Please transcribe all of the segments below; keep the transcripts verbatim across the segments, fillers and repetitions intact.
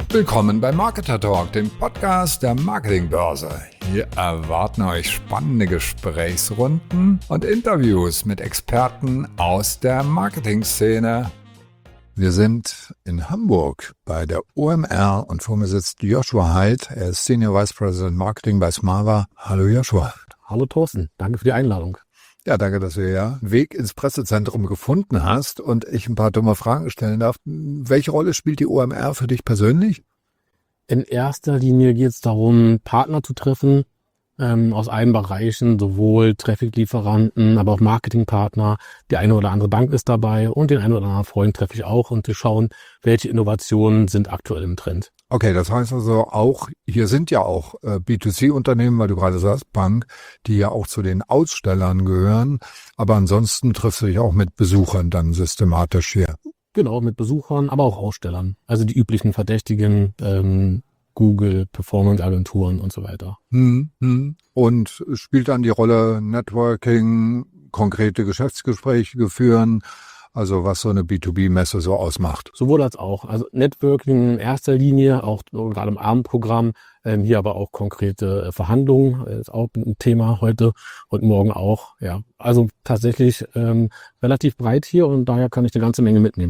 Willkommen bei Marketer Talk, dem Podcast der Marketingbörse. Hier erwarten euch spannende Gesprächsrunden und Interviews mit Experten aus der Marketingszene. Wir sind in Hamburg bei der O M R und vor mir sitzt Joshua Heid. Er ist Senior Vice President Marketing bei Smava. Hallo Joshua. Hallo Thorsten, danke für die Einladung. Ja, danke, dass du ja einen Weg ins Pressezentrum gefunden hast und ich ein paar dumme Fragen stellen darf. Welche Rolle spielt die O M R für dich persönlich? In erster Linie geht es darum, Partner zu treffen ähm, aus allen Bereichen, sowohl Traffic-Lieferanten, aber auch Marketingpartner. Die eine oder andere Bank ist dabei und den einen oder anderen Freund treffe ich auch und wir schauen, welche Innovationen sind aktuell im Trend. Okay, das heißt also auch, hier sind ja auch äh, B zwei C-Unternehmen, weil du gerade sagst, Bank, die ja auch zu den Ausstellern gehören. Aber ansonsten triffst du dich auch mit Besuchern dann systematisch hier. Genau, mit Besuchern, aber auch Ausstellern. Also die üblichen Verdächtigen, ähm, Google, Performance-Agenturen und so weiter. Hm, hm. Und spielt dann die Rolle Networking, konkrete Geschäftsgespräche führen, also was so eine B zwei B-Messe so ausmacht? Sowohl als auch. Also Networking in erster Linie, auch gerade im Abendprogramm, ähm, hier aber auch konkrete äh, Verhandlungen, äh, ist auch ein Thema heute und morgen auch. Ja, also tatsächlich ähm, relativ breit hier und daher kann ich eine ganze Menge mitnehmen.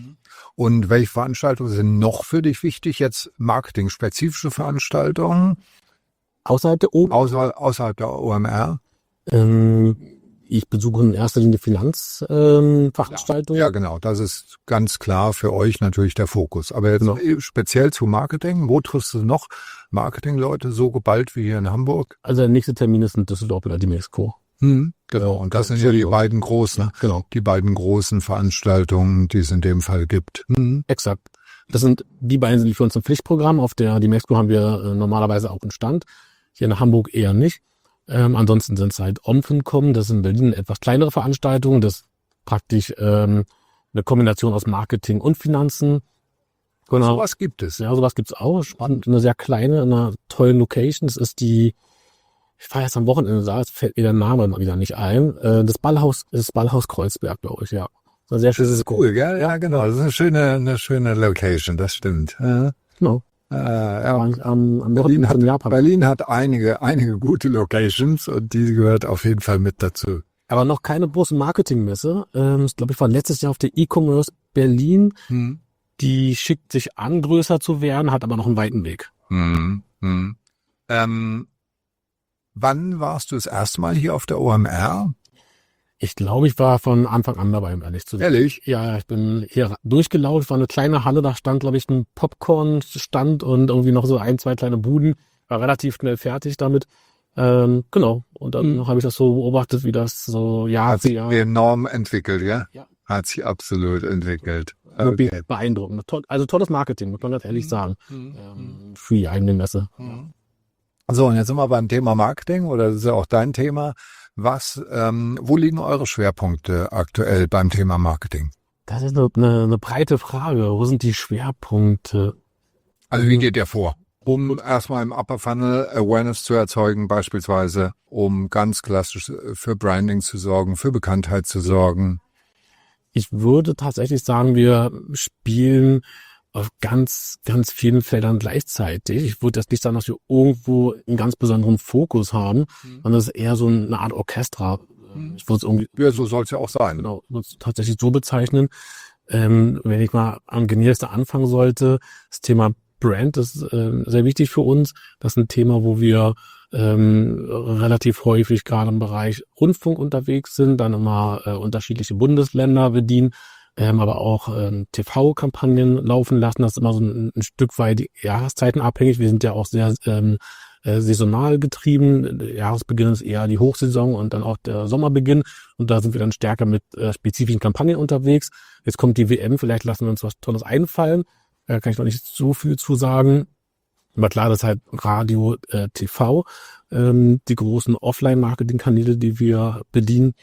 Und welche Veranstaltungen sind noch für dich wichtig? Jetzt marketing-spezifische Veranstaltungen? Außerhalb der O M R? Außer, außerhalb der O M R? Ähm, ich besuche in erster Linie Finanzveranstaltungen. Ähm, ja, ja, genau. Das ist ganz klar für euch natürlich der Fokus. Aber jetzt genau. Speziell zu Marketing, wo triffst du noch Marketingleute so geballt wie hier in Hamburg? Also der nächste Termin ist in Düsseldorf oder die Mexiko. Hm, genau. Und das sind ja die beiden großen, genau. die beiden großen Veranstaltungen, die es in dem Fall gibt. Hm. Exakt. Das sind, die beiden sind für uns ein Pflichtprogramm. Auf der die Mexiko haben wir äh, normalerweise auch einen Stand. Hier in Hamburg eher nicht. Ähm, ansonsten sind es halt OMFINCOM, das sind in Berlin etwas kleinere Veranstaltungen, das ist praktisch ähm, eine Kombination aus Marketing und Finanzen. Genau. Sowas gibt es. Ja, sowas gibt's auch. Spannend, eine sehr kleine, in einer tollen Location. Das ist die, ich war jetzt am Wochenende da, es fällt mir der Name mal wieder nicht ein. Äh, das Ballhaus, das Ballhaus Kreuzberg, glaube ich, ja. Das ist, sehr schön. Das ist cool, gell? Ja, genau. Das ist eine schöne, eine schöne Location, das stimmt. Ja. Genau. Äh, ja. am, am Berlin, hat, Japan. Berlin hat einige, einige gute Locations und die gehört auf jeden Fall mit dazu. Aber noch keine große Marketingmesse. Ähm, ich glaube, ich war letztes Jahr auf der E-Commerce Berlin. Hm. Die schickt sich an, größer zu werden, hat aber noch einen weiten Weg. Hm. Hm. Ähm, wann warst du das erste Mal hier auf der O M R? Ich glaube, ich war von Anfang an dabei, um ehrlich zu sein. Ehrlich? Ja, ich bin hier durchgelaufen, war eine kleine Halle, da stand, glaube ich, ein Popcorn-Stand und irgendwie noch so ein, zwei kleine Buden. War relativ schnell fertig damit. Ähm, genau. Und dann mhm. habe ich das so beobachtet, wie das so Jahr für Jahr... Hat sich enorm entwickelt, ja? Ja. Hat sich absolut entwickelt. Okay. Beeindruckend. Also tolles Marketing, muss man ganz ehrlich mhm. sagen. Mhm. Ähm, für die eigene Messe. Mhm. So, und jetzt sind wir beim Thema Marketing, oder das ist ja auch dein Thema. Was, ähm, wo liegen eure Schwerpunkte aktuell beim Thema Marketing? Das ist eine, eine, eine breite Frage. Wo sind die Schwerpunkte? Also wie geht ihr vor? Um erstmal im Upper Funnel Awareness zu erzeugen, beispielsweise, um ganz klassisch für Branding zu sorgen, für Bekanntheit zu sorgen. Ich würde tatsächlich sagen, wir spielen auf ganz, ganz vielen Feldern gleichzeitig. Ich würde das nicht sagen, dass wir irgendwo einen ganz besonderen Fokus haben, mhm. sondern das ist eher so eine Art Orchester. Mhm. Ich würde es irgendwie, ja, so soll es ja auch sein. Genau, würde es tatsächlich so bezeichnen. Ähm, wenn ich mal am genauesten anfangen sollte, das Thema Brand ist äh, sehr wichtig für uns. Das ist ein Thema, wo wir ähm, relativ häufig gerade im Bereich Rundfunk unterwegs sind, dann immer äh, unterschiedliche Bundesländer bedienen. Ähm, aber auch ähm, T V-Kampagnen laufen lassen. Das ist immer so ein, ein Stück weit Jahreszeiten abhängig. Wir sind ja auch sehr ähm, äh, saisonal getrieben. Der Jahresbeginn ist eher die Hochsaison und dann auch der Sommerbeginn. Und da sind wir dann stärker mit äh, spezifischen Kampagnen unterwegs. Jetzt kommt die W M, vielleicht lassen wir uns was Tolles einfallen. Da äh, kann ich noch nicht so viel zu sagen. Aber klar, das ist halt Radio, äh, T V, ähm, die großen Offline-Marketing-Kanäle, die wir bedienen.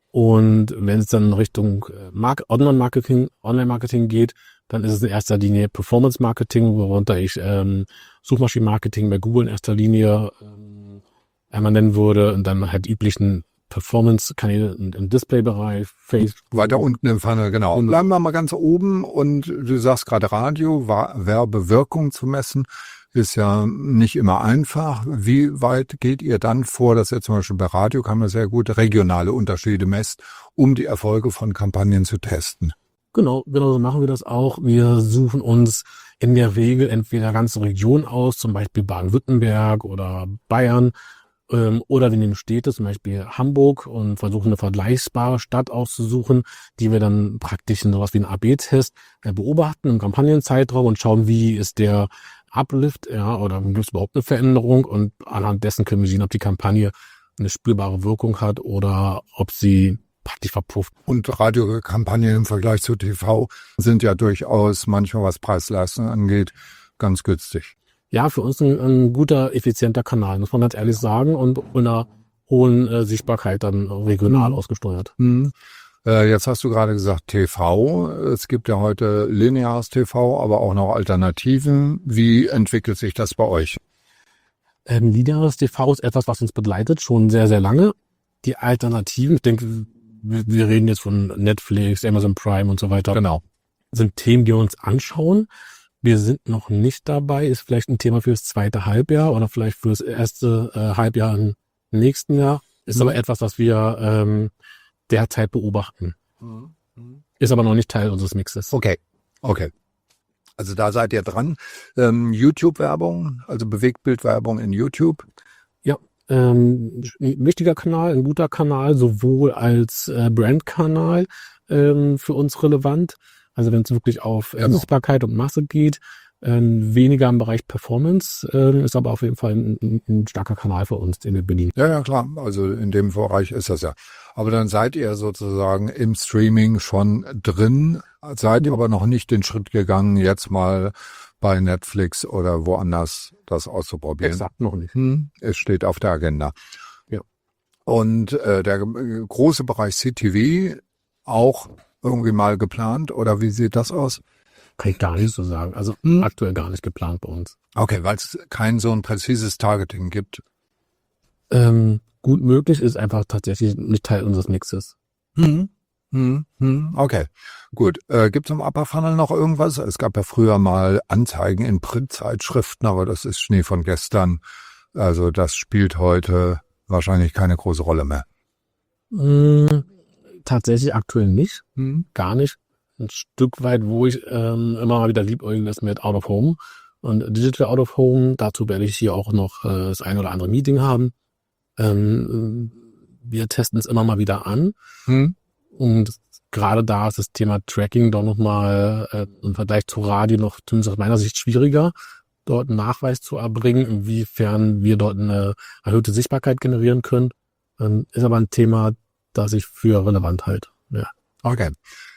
Und wenn es dann in Richtung Mark- Online-Marketing, Online-Marketing geht, dann ist es in erster Linie Performance-Marketing, worunter ich ähm, Suchmaschinen-Marketing bei Google in erster Linie ähm, einmal nennen würde und dann halt üblichen Performance-Kanäle im Display-Bereich, Facebook. Weiter unten im Funnel, genau. Und bleiben wir mal ganz oben und du sagst gerade Radio, Werbewirkung zu messen, ist ja nicht immer einfach. Wie weit geht ihr dann vor, dass ihr zum Beispiel bei Radio kann man sehr gut regionale Unterschiede messt, um die Erfolge von Kampagnen zu testen? Genau, genau so machen wir das auch. Wir suchen uns in der Regel entweder ganze Regionen aus, zum Beispiel Baden-Württemberg oder Bayern, ähm, oder wir nehmen Städte, zum Beispiel Hamburg, und versuchen eine vergleichbare Stadt auszusuchen, die wir dann praktisch in sowas wie einen A B Test äh, beobachten im Kampagnenzeitraum und schauen, wie ist der Uplift, ja, oder gibt es überhaupt eine Veränderung, und anhand dessen können wir sehen, ob die Kampagne eine spürbare Wirkung hat oder ob sie praktisch verpufft. Und Radiokampagnen im Vergleich zu T V sind ja durchaus manchmal, was Preis-Leistung angeht, ganz günstig. Ja, für uns ein, ein guter, effizienter Kanal, muss man ganz ehrlich sagen, und mit einer hohen äh, Sichtbarkeit dann regional mhm. ausgesteuert. Mhm. Äh, jetzt hast du gerade gesagt T V. Es gibt ja heute lineares T V, aber auch noch Alternativen. Wie entwickelt sich das bei euch? Ähm, lineares T V ist etwas, was uns begleitet, schon sehr, sehr lange. Die Alternativen, ich denke, wir, wir reden jetzt von Netflix, Amazon Prime und so weiter. Genau. Sind Themen, die wir uns anschauen. Wir sind noch nicht dabei, ist vielleicht ein Thema für das zweite Halbjahr oder vielleicht für das erste äh, Halbjahr im nächsten Jahr. Ist mhm. aber etwas, was wir ähm, derzeit beobachten. Mhm. Ist aber noch nicht Teil unseres Mixes. Okay, okay. Also da seid ihr dran. Ähm, YouTube-Werbung, also Bewegtbildwerbung in YouTube. Ja, ähm, ein wichtiger Kanal, ein guter Kanal, sowohl als äh, Brandkanal ähm, für uns relevant. Also wenn es wirklich auf äh, Sichtbarkeit und Masse geht, ähm, weniger im Bereich Performance, äh, ist aber auf jeden Fall ein, ein starker Kanal für uns, den wir bedienen. Ja, ja, klar. Also in dem Bereich ist das ja. Aber dann seid ihr sozusagen im Streaming schon drin, seid ihr aber noch nicht den Schritt gegangen, jetzt mal bei Netflix oder woanders das auszuprobieren. Exakt, noch nicht. Hm, es steht auf der Agenda. Ja. Und äh, der äh, große Bereich C T V auch irgendwie mal geplant, oder wie sieht das aus? Kann ich gar nicht so sagen. Also hm. aktuell gar nicht geplant bei uns. Okay, weil es kein so ein präzises Targeting gibt. Ähm, gut möglich, ist einfach tatsächlich nicht Teil unseres Mixes. Hm. Hm. Hm. Okay, gut. Äh, gibt es im Upper Funnel noch irgendwas? Es gab ja früher mal Anzeigen in Printzeitschriften, aber das ist Schnee von gestern. Also das spielt heute wahrscheinlich keine große Rolle mehr. Hm. Tatsächlich aktuell nicht, hm. gar nicht. Ein Stück weit, wo ich ähm, immer mal wieder liebäugeln ist mit Out of Home und Digital Out of Home. Dazu werde ich hier auch noch äh, das ein oder andere Meeting haben. Ähm, wir testen es immer mal wieder an. Hm. Und gerade da ist das Thema Tracking doch nochmal äh, im Vergleich zu Radio noch zumindest aus meiner Sicht schwieriger, dort einen Nachweis zu erbringen, inwiefern wir dort eine erhöhte Sichtbarkeit generieren können. Ähm, ist aber ein Thema, das ich für relevant halte. Ja. Okay.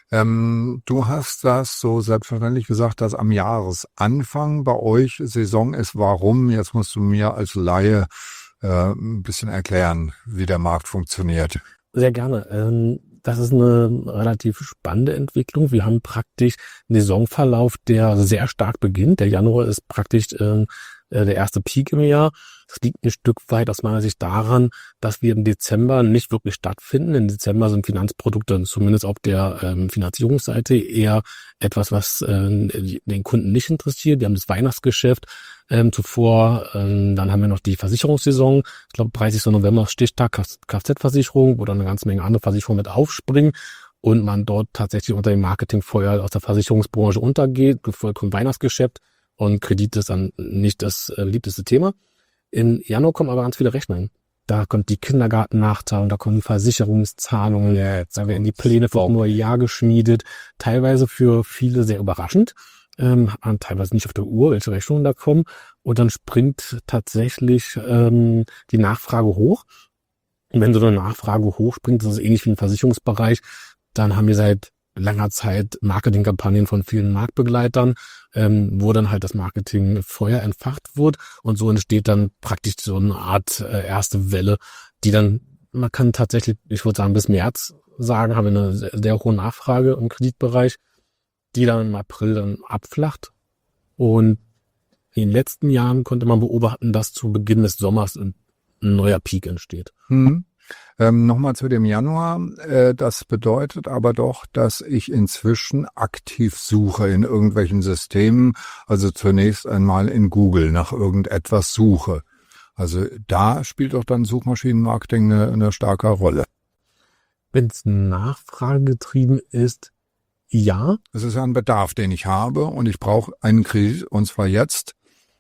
Ähm, du hast das so selbstverständlich gesagt, dass am Jahresanfang bei euch Saison ist. Warum? Jetzt musst du mir als Laie äh, ein bisschen erklären, wie der Markt funktioniert. Sehr gerne. Ähm, das ist eine relativ spannende Entwicklung. Wir haben praktisch einen Saisonverlauf, der sehr stark beginnt. Der Januar ist praktisch äh, der erste Peak im Jahr. Das liegt ein Stück weit aus meiner Sicht daran, dass wir im Dezember nicht wirklich stattfinden. Im Dezember sind Finanzprodukte, zumindest auf der ähm, Finanzierungsseite, eher etwas, was äh, den Kunden nicht interessiert. Wir haben das Weihnachtsgeschäft ähm, zuvor. Ähm, dann haben wir noch die Versicherungssaison. Ich glaube, dreißigster November Stichtag Kfz-Versicherung, wo dann eine ganze Menge andere Versicherungen mit aufspringen und man dort tatsächlich unter dem Marketingfeuer aus der Versicherungsbranche untergeht, gefolgt vom Weihnachtsgeschäft. Und Kredit ist dann nicht das äh, beliebteste Thema. Im Januar kommen aber ganz viele Rechnungen. Da kommt die Kindergartennachzahlung, da kommen die Versicherungszahlungen, ja, da werden die Pläne für das neue Jahr geschmiedet. Teilweise für viele sehr überraschend, ähm, teilweise nicht auf der Uhr, welche Rechnungen da kommen. Und dann springt tatsächlich ähm, die Nachfrage hoch. Und wenn so eine Nachfrage hochspringt, das ist ähnlich wie im Versicherungsbereich, dann haben wir seit langer Zeit Marketingkampagnen von vielen Marktbegleitern, ähm, wo dann halt das Marketingfeuer entfacht wird und so entsteht dann praktisch so eine Art äh, erste Welle, die dann, man kann tatsächlich, ich würde sagen bis März sagen, haben wir eine sehr, sehr hohe Nachfrage im Kreditbereich, die dann im April dann abflacht, und in den letzten Jahren konnte man beobachten, dass zu Beginn des Sommers ein, ein neuer Peak entsteht. Hm. Ähm, Nochmal zu dem Januar. Äh, das bedeutet aber doch, dass ich inzwischen aktiv suche in irgendwelchen Systemen. Also zunächst einmal in Google nach irgendetwas suche. Also da spielt doch dann Suchmaschinenmarketing eine, eine starke Rolle. Wenn es nachfragegetrieben ist, ja. Es ist ja ein Bedarf, den ich habe und ich brauche einen Kredit und zwar jetzt.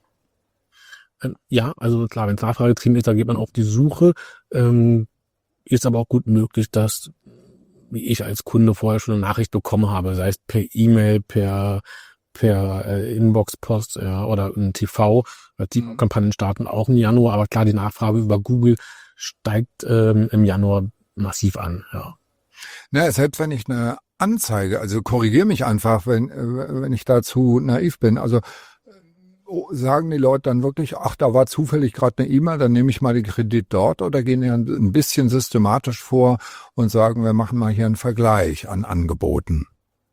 Ähm, ja, also klar, wenn es nachfragegetrieben ist, dann geht man auf die Suche. Ähm, ist aber auch gut möglich, dass wie ich als Kunde vorher schon eine Nachricht bekommen habe, sei es per E-Mail, per per äh, Inbox-Post ja, oder im T V. Die Mhm. Kampagnen starten auch im Januar, aber klar, die Nachfrage über Google steigt ähm, im Januar massiv an. Ja. Na, selbst wenn ich eine Anzeige, also korrigiere mich einfach, wenn äh, wenn ich dazu naiv bin. Also oh, sagen die Leute dann wirklich, ach, da war zufällig gerade eine E-Mail, dann nehme ich mal den Kredit dort, oder gehen die dann ein bisschen systematisch vor und sagen, wir machen mal hier einen Vergleich an Angeboten?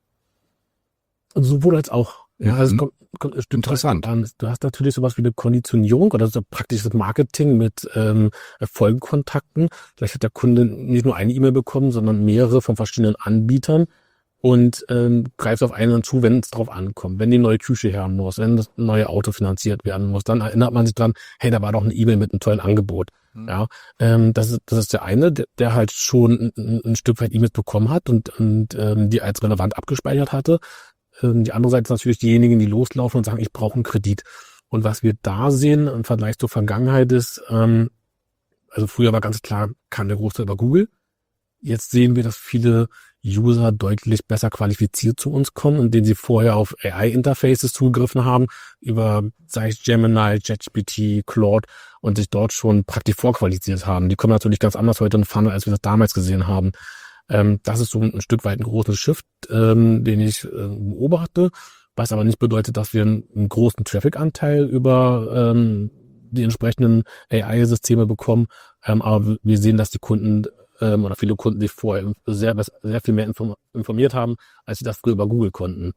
Also sowohl als auch. Ja, also es Mhm. kommt, kommt ein Stück Interessant. weit an. Du hast natürlich sowas wie eine Konditionierung oder so praktisches Marketing mit ähm, Folgekontakten. Vielleicht hat der Kunde nicht nur eine E-Mail bekommen, sondern mehrere von verschiedenen Anbietern und ähm, greift auf einen zu, wenn es drauf ankommt. Wenn die neue Küche her muss, wenn das neue Auto finanziert werden muss, dann erinnert man sich dran, hey, da war doch eine E-Mail mit einem tollen Angebot. Mhm. Ja, ähm, das ist das ist der eine, der, der halt schon ein, ein Stück weit E-Mails bekommen hat und und ähm, die als relevant abgespeichert hatte. Ähm, die andere Seite ist natürlich diejenigen, die loslaufen und sagen, ich brauche einen Kredit. Und was wir da sehen im Vergleich zur Vergangenheit ist, ähm, also früher war ganz klar, kam der Großteil über Google. Jetzt sehen wir, dass viele User deutlich besser qualifiziert zu uns kommen, indem sie vorher auf A I-Interfaces zugegriffen haben, über, sei es Gemini, ChatGPT, Claude und sich dort schon praktisch vorqualifiziert haben. Die kommen natürlich ganz anders heute in Funnel, als wir das damals gesehen haben. Ähm, das ist so ein Stück weit ein großer Shift, ähm, den ich äh, beobachte, was aber nicht bedeutet, dass wir einen, einen großen Traffic-Anteil über ähm, die entsprechenden A I-Systeme bekommen. Ähm, aber wir sehen, dass die Kunden ähm, oder viele Kunden sich vorher sehr, sehr viel mehr inform- informiert haben, als sie das früher über Google konnten.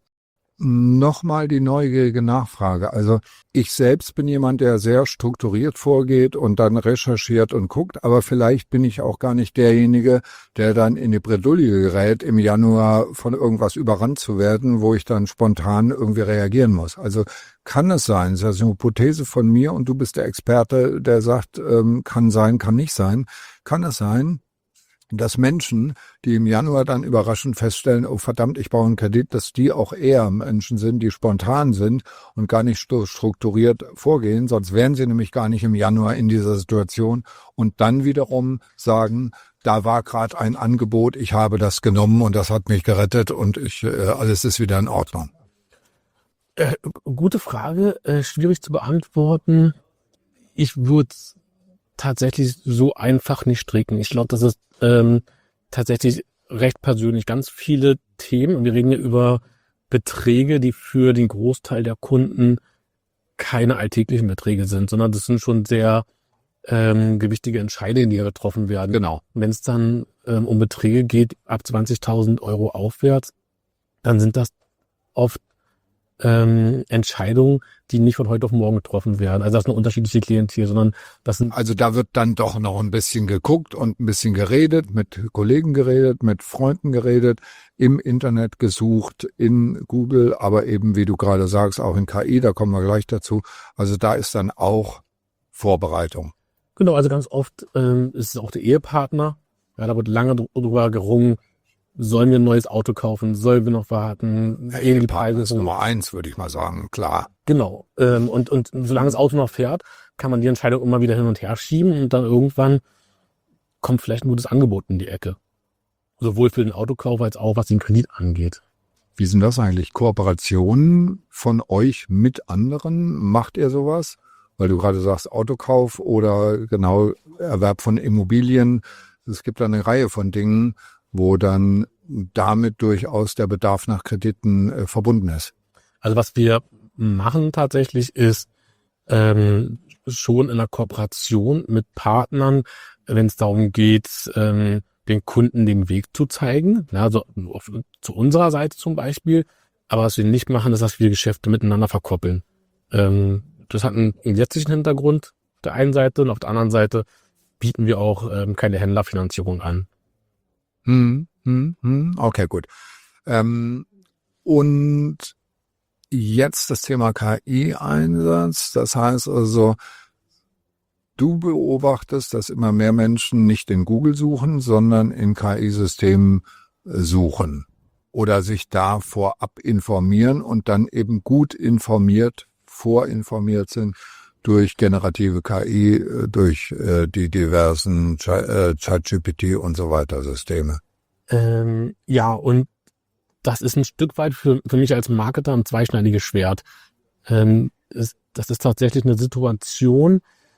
Nochmal die neugierige Nachfrage. Also ich selbst bin jemand, der sehr strukturiert vorgeht und dann recherchiert und guckt, aber vielleicht bin ich auch gar nicht derjenige, der dann in die Bredouille gerät, im Januar von irgendwas überrannt zu werden, wo ich dann spontan irgendwie reagieren muss. Also kann es sein, das ist eine Hypothese von mir und du bist der Experte, der sagt, ähm, kann sein, kann nicht sein. Kann es sein, dass Menschen, die im Januar dann überraschend feststellen, oh verdammt, ich brauche einen Kredit, dass die auch eher Menschen sind, die spontan sind und gar nicht strukturiert vorgehen, sonst wären sie nämlich gar nicht im Januar in dieser Situation und dann wiederum sagen, da war gerade ein Angebot, ich habe das genommen und das hat mich gerettet und ich, äh, alles ist wieder in Ordnung. Äh, gute Frage, äh, schwierig zu beantworten. Ich würde tatsächlich so einfach nicht stricken. Ich glaube, das ist ähm, tatsächlich recht persönlich. Ganz viele Themen, und wir reden ja über Beträge, die für den Großteil der Kunden keine alltäglichen Beträge sind, sondern das sind schon sehr ähm, gewichtige Entscheidungen, die getroffen werden. Genau. Wenn es dann ähm, um Beträge geht, ab zwanzigtausend Euro aufwärts, dann sind das oft Ähm, Entscheidungen, die nicht von heute auf morgen getroffen werden. Also das ist eine unterschiedliche Klientel, sondern das sind... Also da wird dann doch noch ein bisschen geguckt und ein bisschen geredet, mit Kollegen geredet, mit Freunden geredet, im Internet gesucht, in Google, aber eben, wie du gerade sagst, auch in K I, da kommen wir gleich dazu. Also da ist dann auch Vorbereitung. Genau, also ganz oft ähm, ist es auch der Ehepartner. Ja, da wird lange drüber gerungen, sollen wir ein neues Auto kaufen, sollen wir noch warten? Ja, Gehen die Ehepartner Preise ist hoch? Nummer eins, würde ich mal sagen, klar. Genau. Ähm, und, und solange das Auto noch fährt, kann man die Entscheidung immer wieder hin und her schieben und dann irgendwann kommt vielleicht ein gutes Angebot in die Ecke. Sowohl für den Autokauf als auch, was den Kredit angeht. Wie sind das eigentlich? Kooperationen von euch mit anderen? Macht ihr sowas? Weil du gerade sagst Autokauf oder genau Erwerb von Immobilien. Es gibt da eine Reihe von Dingen, wo dann damit durchaus der Bedarf nach Krediten äh, verbunden ist. Also was wir machen tatsächlich ist ähm, schon in der Kooperation mit Partnern, wenn es darum geht, ähm, den Kunden den Weg zu zeigen. Ja, also auf, zu unserer Seite zum Beispiel. Aber was wir nicht machen, ist, dass wir Geschäfte miteinander verkoppeln. Ähm, das hat einen, einen jetzigen Hintergrund auf der einen Seite und auf der anderen Seite bieten wir auch ähm, keine Händlerfinanzierung an. Hm, hm, hm. Okay, gut. Ähm, und jetzt das Thema K I-Einsatz. Das heißt also, du beobachtest, dass immer mehr Menschen nicht in Google suchen, sondern in K I-Systemen suchen oder sich da vorab informieren und dann eben gut informiert, vorinformiert sind durch generative K I, durch äh, die diversen Ch- äh, ChatGPT und so weiter Systeme. Ähm, ja, und das ist ein Stück weit für, für mich als Marketer ein zweischneidiges Schwert. Ähm, ist, das ist tatsächlich eine Situation,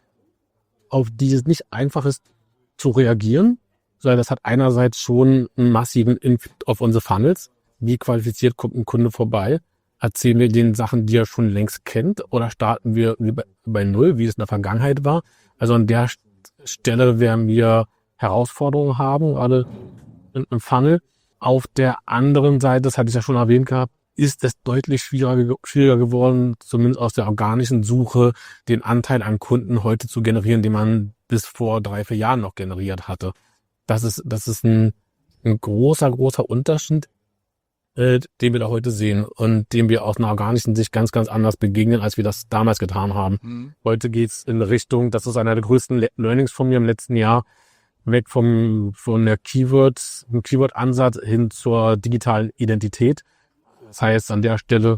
auf die es nicht einfach ist zu reagieren, sondern das hat einerseits schon einen massiven Impact auf unsere Funnels. Wie qualifiziert kommt ein Kunde vorbei? Erzählen wir den Sachen, die er schon längst kennt, oder starten wir bei, bei Null, wie es in der Vergangenheit war? Also an der Stelle werden wir Herausforderungen haben, gerade im Funnel. Auf der anderen Seite, das hatte ich ja schon erwähnt gehabt, ist es deutlich schwieriger, schwieriger geworden, zumindest aus der organischen Suche, den Anteil an Kunden heute zu generieren, den man bis vor drei, vier Jahren noch generiert hatte. Das ist, das ist ein, ein großer, großer Unterschied, äh, den wir da heute sehen und dem wir aus einer organischen Sicht ganz, ganz anders begegnen, als wir das damals getan haben. Mhm. Heute geht's in Richtung, das ist einer der größten Le- Learnings von mir im letzten Jahr, weg vom, von der Keyword, vom Keyword-Ansatz hin zur digitalen Identität. Das heißt, an der Stelle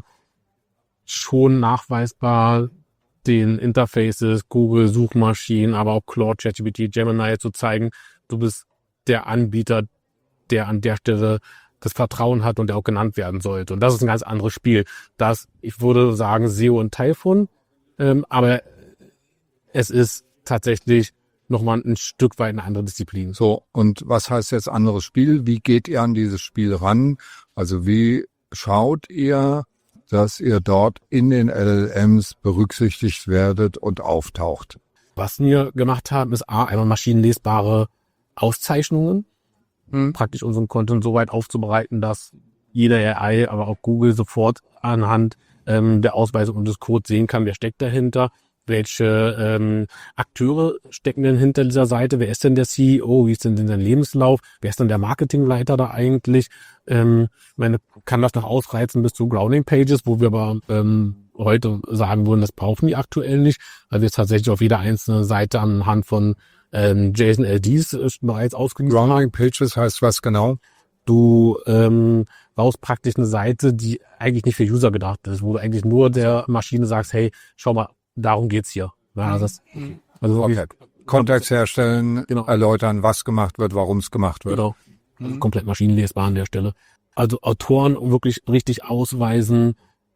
schon nachweisbar den Interfaces, Google, Suchmaschinen, aber auch Claude, ChatGPT, Gemini zu zeigen, du bist der Anbieter, der an der Stelle das Vertrauen hat und der auch genannt werden sollte. Und das ist ein ganz anderes Spiel. Das, ich würde sagen, S E O ein Teil von, ähm, aber es ist tatsächlich nochmal ein Stück weit eine andere Disziplin. So, und was heißt jetzt anderes Spiel? Wie geht ihr an dieses Spiel ran? Also wie schaut ihr, dass ihr dort in den L L Ms berücksichtigt werdet und auftaucht? Was wir gemacht haben, ist A, einmal maschinenlesbare Auszeichnungen, hm. praktisch unseren Content so weit aufzubereiten, dass jeder A I, aber auch Google sofort anhand ähm, der Ausweisung und des Codes sehen kann, wer steckt dahinter, welche ähm, Akteure stecken denn hinter dieser Seite, wer ist denn der C E O, wie ist denn sein Lebenslauf, wer ist denn der Marketingleiter da eigentlich, ähm, meine, kann das noch ausreizen bis zu Grounding Pages, wo wir aber ähm, heute sagen würden, das brauchen die aktuell nicht, weil wir es tatsächlich auf jeder einzelne Seite anhand von ähm, JSON L Ds bereits ausgeliefert haben. Grounding Pages heißt was genau? Du ähm, baust praktisch eine Seite, die eigentlich nicht für User gedacht ist, wo du eigentlich nur der Maschine sagst, hey, schau mal, darum geht's hier. Ja, also das, also okay. Kontext herstellen, genau. Erläutern, was gemacht wird, warum es gemacht wird. Genau. Also komplett maschinenlesbar an der Stelle. Also Autoren wirklich richtig ausweisen,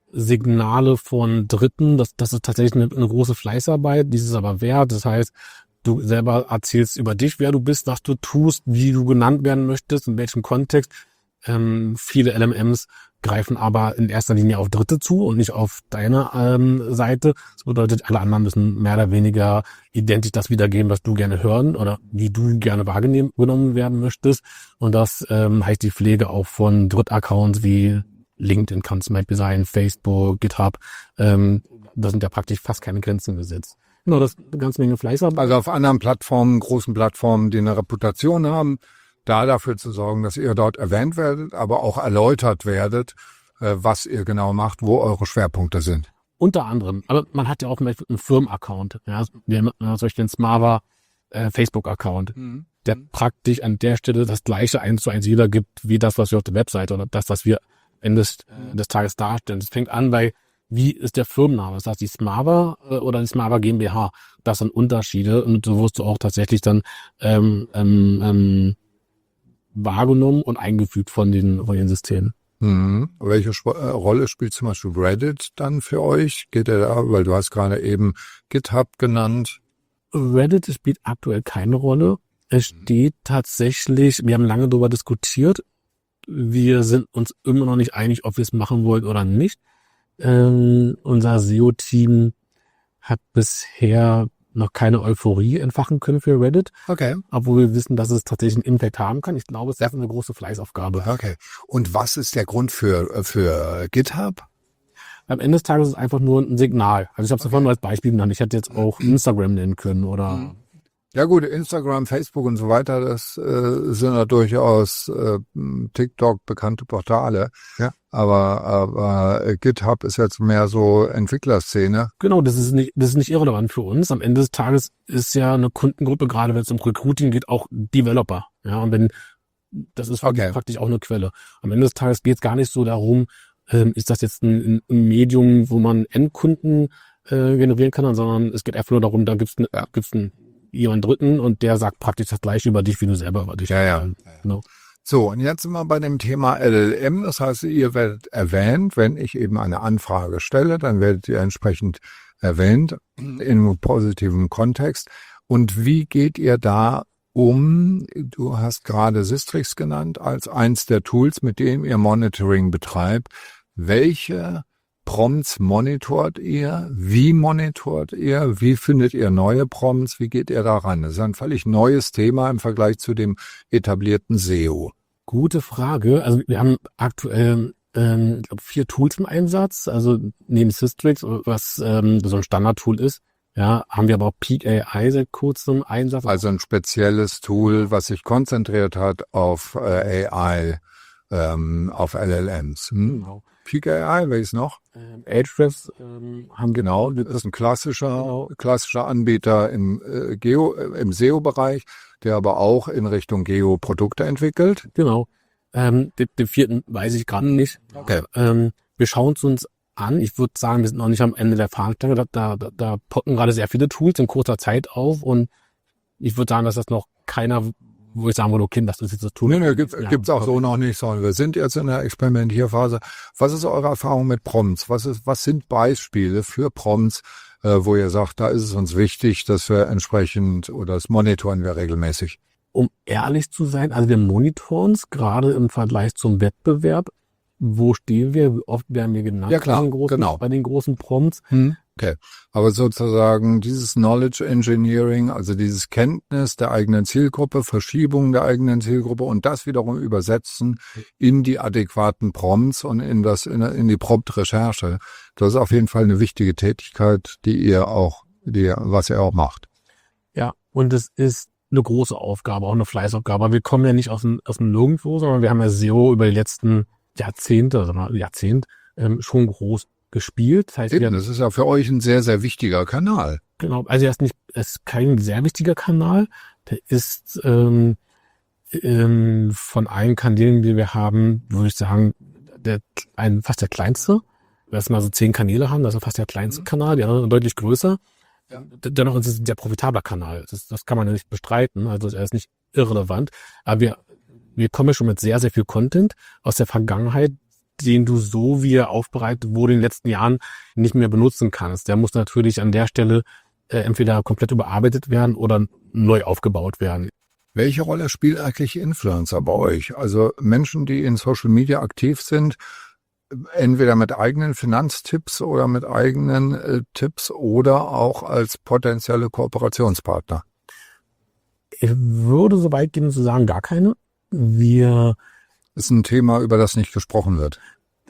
Signale von Dritten, das, das ist tatsächlich eine, eine große Fleißarbeit, dies ist aber wert. Das heißt, du selber erzählst über dich, wer du bist, was du tust, wie du genannt werden möchtest, in welchem Kontext. Ähm, viele L M Ms greifen aber in erster Linie auf Dritte zu und nicht auf deine ähm, Seite. Das bedeutet, alle anderen müssen mehr oder weniger identisch das wiedergeben, was du gerne hören oder wie du gerne wahrgenommen werden möchtest. Und das ähm, heißt die Pflege auch von Drittaccounts wie LinkedIn kann zum Beispiel sein, Facebook, GitHub. Ähm, da sind ja praktisch fast keine Grenzen gesetzt. Genau, das ist eine ganze Menge Fleißarbeit. Also auf anderen Plattformen, großen Plattformen, die eine Reputation haben, da dafür zu sorgen, dass ihr dort erwähnt werdet, aber auch erläutert werdet, äh, was ihr genau macht, wo eure Schwerpunkte sind. Unter anderem. Aber man hat ja auch einen Firmenaccount. Ja, wir haben zum Beispiel den Smava äh, Facebook-Account, mhm. der mhm. praktisch an der Stelle das gleiche eins zu eins wiedergibt, wie das, was wir auf der Webseite oder das, was wir Ende des, äh, des Tages darstellen. Das fängt an bei, wie ist der Firmenname? Das heißt, die Smava äh, oder die Smava GmbH. Das sind Unterschiede und so wirst du auch tatsächlich dann ähm, ähm, ähm, wahrgenommen und eingefügt von den, von den Systemen. Mhm. Welche Sp- äh, Rolle spielt zum Beispiel Reddit dann für euch? Geht er da, weil du hast gerade eben GitHub genannt. Reddit spielt aktuell keine Rolle. Es steht tatsächlich, wir haben lange darüber diskutiert, wir sind uns immer noch nicht einig, ob wir es machen wollen oder nicht. Ähm, unser S E O-Team hat bisher noch keine Euphorie entfachen können für Reddit. Okay. Obwohl wir wissen, dass es tatsächlich einen Impact haben kann. Ich glaube, es ist eine große Fleißaufgabe. Okay. Und was ist der Grund für, für GitHub? Am Ende des Tages ist es einfach nur ein Signal. Also ich habe es okay. vorhin nur als Beispiel genannt. Ich hätte jetzt auch Instagram nennen können oder mhm. Ja gut, Instagram, Facebook und so weiter, das äh, sind ja durchaus äh, TikTok bekannte Portale. Ja. Aber, aber äh, GitHub ist jetzt mehr so Entwicklerszene. Genau, das ist nicht, das ist nicht irrelevant für uns. Am Ende des Tages ist ja eine Kundengruppe, gerade wenn es um Recruiting geht, auch Developer. Ja, und wenn, das ist Okay. praktisch auch eine Quelle. Am Ende des Tages geht es gar nicht so darum, ähm, ist das jetzt ein, ein Medium, wo man Endkunden äh, generieren kann, sondern es geht einfach nur darum, da gibt's ne, Ja. gibt's einen jemand Dritten und der sagt praktisch das Gleiche über dich, wie du selber über dich. Ja, ja. Genau. So, und jetzt sind wir bei dem Thema L L M. Das heißt, ihr werdet erwähnt, wenn ich eben eine Anfrage stelle, dann werdet ihr entsprechend erwähnt in einem positiven Kontext. Und wie geht ihr da um? Du hast gerade Sistrix genannt als eins der Tools, mit dem ihr Monitoring betreibt. Welche Prompts monitort ihr? Wie monitort ihr? Wie findet ihr neue Prompts? Wie geht ihr da ran? Das ist ein völlig neues Thema im Vergleich zu dem etablierten S E O. Gute Frage. Also wir haben aktuell ähm, ich glaub, vier Tools im Einsatz. Also neben Sistrix, was ähm, so ein Standardtool ist, ja, haben wir aber auch Peak A I seit kurzem im Einsatz. Also ein spezielles Tool, was sich konzentriert hat auf äh, A I, ähm, auf L L Ms. Hm? Genau. Peak A I, welches noch? Ähm, Ahrefs ähm, haben wir Genau, das ist ein klassischer, Genau. klassischer Anbieter im äh, Geo, äh, im S E O-Bereich, der aber auch in Richtung Geo Produkte entwickelt. Genau. Ähm, den, den vierten weiß ich gerade nicht. Okay. Ähm, wir schauen es uns an. Ich würde sagen, wir sind noch nicht am Ende der Fahnenstange. Da, da, da poppen gerade sehr viele Tools in kurzer Zeit auf und ich würde sagen, dass das noch keiner, wo ich sagen würde, okay, das ist jetzt das Tool. Nee, nee, gibt, Ja, gibt's auch so noch nicht, sondern wir sind jetzt in der Experimentierphase. Was ist eure Erfahrung mit Prompts? Was ist, was sind Beispiele für Prompts, äh, wo ihr sagt, da ist es uns wichtig, dass wir entsprechend, oder das monitoren wir regelmäßig? Um ehrlich zu sein, also wir monitoren es gerade im Vergleich zum Wettbewerb. Wo stehen wir? Wie oft werden wir genannt? Ja, klar, bei den großen, genau. bei den großen Prompts. Hm. Okay, aber sozusagen dieses Knowledge Engineering, also dieses Kenntnis der eigenen Zielgruppe, Verschiebung der eigenen Zielgruppe und das wiederum übersetzen in die adäquaten Prompts und in das in, in die Prompt-Recherche, das ist auf jeden Fall eine wichtige Tätigkeit, die ihr auch, die was ihr auch macht. Ja, und es ist eine große Aufgabe, auch eine Fleißaufgabe. Wir kommen ja nicht aus dem, aus dem Nirgendwo, sondern wir haben ja S E O über die letzten Jahrzehnte, sondern Jahrzehnt ähm, schon groß gespielt. Das heißt, Eben, wir, das ist ja für euch ein sehr, sehr wichtiger Kanal. genau, also er ist nicht, er ist kein sehr wichtiger Kanal. Der ist ähm, ähm, von allen Kanälen, die wir haben, würde ich sagen, der ein fast der kleinste. Wenn wir mal so zehn Kanäle haben, das ist fast der kleinste Kanal, die anderen deutlich größer. Ja. Dennoch ist es ein sehr profitabler Kanal. Das, das kann man ja nicht bestreiten. Also er ist nicht irrelevant. Aber wir, wir kommen ja schon mit sehr, sehr viel Content aus der Vergangenheit, den du so, wie er aufbereitet wurde in den letzten Jahren, nicht mehr benutzen kannst. Der muss natürlich an der Stelle äh, entweder komplett überarbeitet werden oder neu aufgebaut werden. Welche Rolle spielt eigentlich Influencer bei euch? Also Menschen, die in Social Media aktiv sind, entweder mit eigenen Finanztipps oder mit eigenen äh, Tipps oder auch als potenzielle Kooperationspartner. Ich würde so weit gehen zu sagen, gar keine. Wir Ist ein Thema, über das nicht gesprochen wird.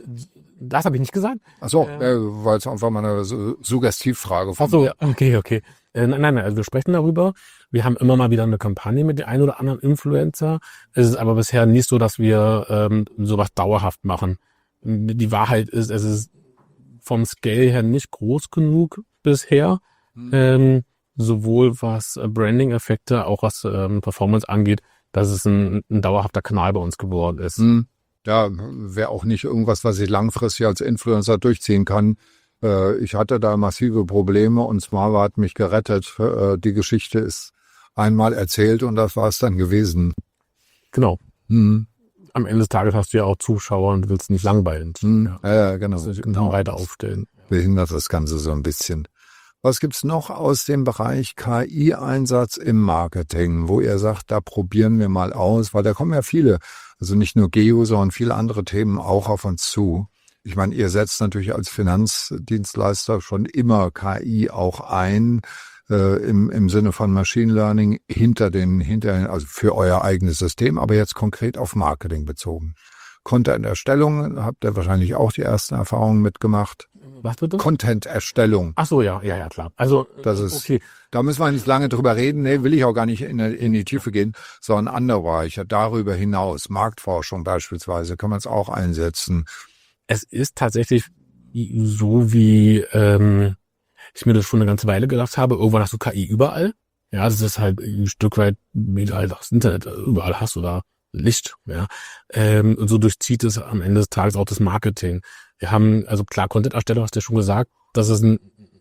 Das habe ich nicht gesagt. Ach so, Ähm. äh, weil es einfach mal eine Su- Suggestivfrage von Ach so, ja, okay, okay. Äh, nein, nein, also wir sprechen darüber. Wir haben immer mal wieder eine Kampagne mit dem einen oder anderen Influencer. Es ist aber bisher nicht so, dass wir ähm, sowas dauerhaft machen. Die Wahrheit ist, es ist vom Scale her nicht groß genug bisher. Mhm. Ähm, sowohl was äh, Branding-Effekte, auch was ähm, Performance angeht, dass es ein, ein dauerhafter Kanal bei uns geworden ist. Hm. Ja, wäre auch nicht irgendwas, was ich langfristig als Influencer durchziehen kann. Äh, ich hatte da massive Probleme und Smava hat mich gerettet. Äh, die Geschichte ist einmal erzählt und das war es dann gewesen. Genau. Hm. Am Ende des Tages hast du ja auch Zuschauer und willst nicht langweilen. Hm. Ja, ja, genau. Das ist genau. weiter aufstellen. Behindert das Ganze so ein bisschen. Was gibt's noch aus dem Bereich K I-Einsatz im Marketing, wo ihr sagt, da probieren wir mal aus, weil da kommen ja viele, also nicht nur Geo, sondern viele andere Themen auch auf uns zu. Ich meine, ihr setzt natürlich als Finanzdienstleister schon immer K I auch ein, äh, im, im Sinne von Machine Learning hinter den, hinter, also für euer eigenes System, aber jetzt konkret auf Marketing bezogen. Content-Erstellung habt ihr wahrscheinlich auch die ersten Erfahrungen mitgemacht. Was bitte? Content-Erstellung. Ach so, ja, ja, ja, klar. Also, das ist, okay. Da müssen wir nicht lange drüber reden. Nee, will ich auch gar nicht in, in die Tiefe gehen, sondern andere Bereiche. Darüber hinaus, Marktforschung beispielsweise, kann man es auch einsetzen. Es ist tatsächlich so, wie ähm, ich mir das schon eine ganze Weile gedacht habe. Irgendwann hast du K I überall. Ja, das ist halt ein Stück weit überall das Internet. Überall hast du da Licht. Ja, ähm, und so durchzieht es am Ende des Tages auch das Marketing. Wir haben, also klar, Content-Erstellung hast du ja schon gesagt, das ist ein,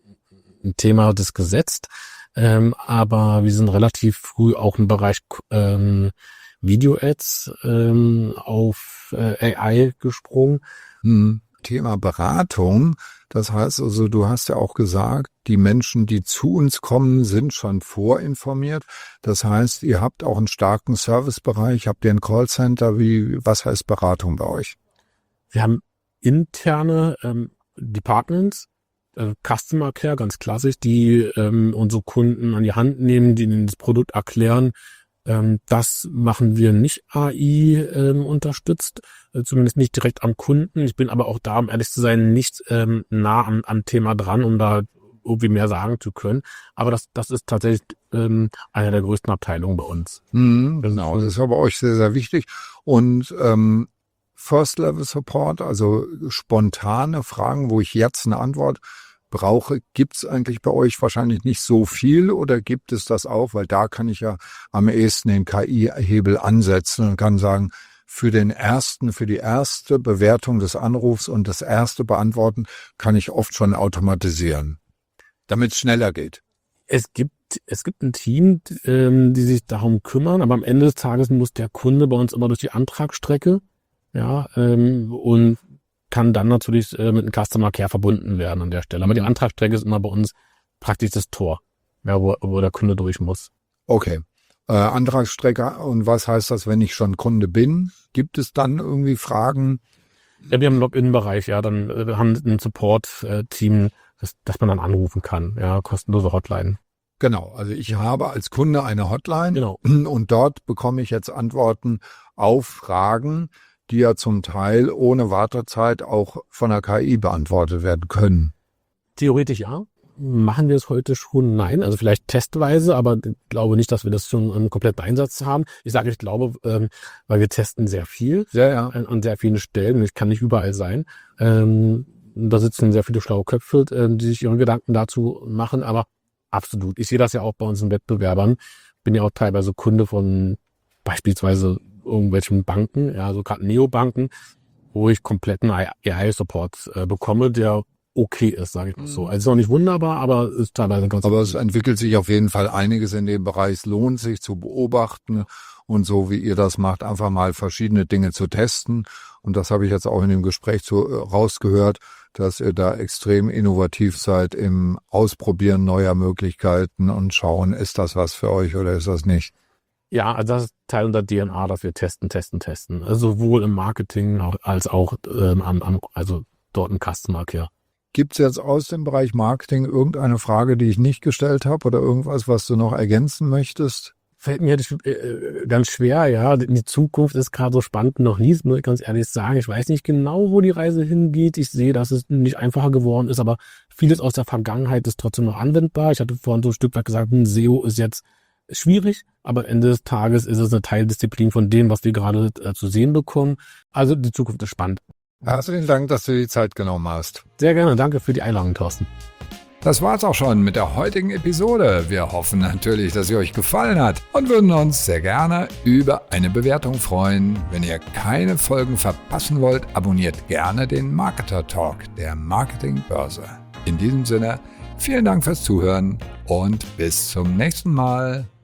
ein Thema, das gesetzt. Ähm, aber wir sind relativ früh auch im Bereich ähm, Video-Ads ähm, auf äh, A I gesprungen. Hm. Thema Beratung, das heißt also, du hast ja auch gesagt, die Menschen, die zu uns kommen, sind schon vorinformiert. Das heißt, ihr habt auch einen starken Servicebereich, habt ihr ein Callcenter, wie, was heißt Beratung bei euch? Wir haben interne ähm, Departments, äh, Customer Care, ganz klassisch, die ähm, unsere Kunden an die Hand nehmen, die ihnen das Produkt erklären. Ähm, das machen wir nicht A I ähm, unterstützt, äh, zumindest nicht direkt am Kunden. Ich bin aber auch da, um ehrlich zu sein, nicht ähm, nah am, am Thema dran, um da irgendwie mehr sagen zu können. Aber das, das ist tatsächlich ähm, eine der größten Abteilungen bei uns. Mhm, genau, das ist aber bei euch sehr, sehr wichtig. Und ähm, First-Level-Support, also spontane Fragen, wo ich jetzt eine Antwort brauche, gibt es eigentlich bei euch wahrscheinlich nicht so viel oder gibt es das auch? Weil da kann ich ja am ehesten den K I-Hebel ansetzen und kann sagen, für den ersten, für die erste Bewertung des Anrufs und das erste Beantworten kann ich oft schon automatisieren, damit es schneller geht. Es gibt es gibt ein Team, ähm, die sich darum kümmern, aber am Ende des Tages muss der Kunde bei uns immer durch die Antragsstrecke, ja, ähm, und kann dann natürlich äh, mit einem Customer Care verbunden werden an der Stelle. Aber die Antragsstrecke ist immer bei uns praktisch das Tor, ja, wo, wo der Kunde durch muss. Okay. Äh, Antragsstrecke, und was heißt das, wenn ich schon Kunde bin? Gibt es dann irgendwie Fragen? Ja, wir haben einen Login-Bereich, ja, dann äh, wir haben ein Support-Team, das, das man dann anrufen kann, ja, kostenlose Hotline. Genau, also ich habe als Kunde eine Hotline, genau, und dort bekomme ich jetzt Antworten auf Fragen, die ja zum Teil ohne Wartezeit auch von der K I beantwortet werden können. Theoretisch ja. Machen wir es heute schon? Nein. Also vielleicht testweise, aber ich glaube nicht, dass wir das schon einen kompletten Einsatz haben. Ich sage, ich glaube, ähm, weil wir testen sehr viel ja, ja. An, an sehr vielen Stellen. Ich kann nicht überall sein. Ähm, da sitzen sehr viele schlaue Köpfe, äh, die sich ihre Gedanken dazu machen, aber absolut. Ich sehe das ja auch bei unseren Wettbewerbern. Bin ja auch teilweise Kunde von beispielsweise irgendwelchen Banken, ja, so gerade Neobanken, wo ich kompletten A I-Support äh, bekomme, der okay ist, sage ich mal so. Also ist auch nicht wunderbar, aber ist teilweise ganz Aber gut. Es entwickelt sich auf jeden Fall einiges in dem Bereich. Es lohnt sich zu beobachten und so wie ihr das macht, einfach mal verschiedene Dinge zu testen. Und das habe ich jetzt auch in dem Gespräch so äh, rausgehört, dass ihr da extrem innovativ seid im Ausprobieren neuer Möglichkeiten und schauen, ist das was für euch oder ist das nicht? Ja, also das ist Teil unserer D N A, dass wir testen, testen, testen. Also sowohl im Marketing als auch ähm, am, am, also dort im Customer Care. Gibt es jetzt aus dem Bereich Marketing irgendeine Frage, die ich nicht gestellt habe oder irgendwas, was du noch ergänzen möchtest? Fällt mir äh, ganz schwer, ja. Die Zukunft ist gerade so spannend noch nie, muss ich ganz ehrlich sagen. Ich weiß nicht genau, wo die Reise hingeht. Ich sehe, dass es nicht einfacher geworden ist, aber vieles aus der Vergangenheit ist trotzdem noch anwendbar. Ich hatte vorhin so ein Stück weit gesagt, ein S E O ist jetzt schwierig, aber Ende des Tages ist es eine Teildisziplin von dem, was wir gerade äh, zu sehen bekommen. Also die Zukunft ist spannend. Herzlichen Dank, dass du die Zeit genommen hast. Sehr gerne, danke für die Einladung, Thorsten. Das war's auch schon mit der heutigen Episode. Wir hoffen natürlich, dass sie euch gefallen hat und würden uns sehr gerne über eine Bewertung freuen. Wenn ihr keine Folgen verpassen wollt, abonniert gerne den Marketer Talk der Marketingbörse. In diesem Sinne, vielen Dank fürs Zuhören und bis zum nächsten Mal.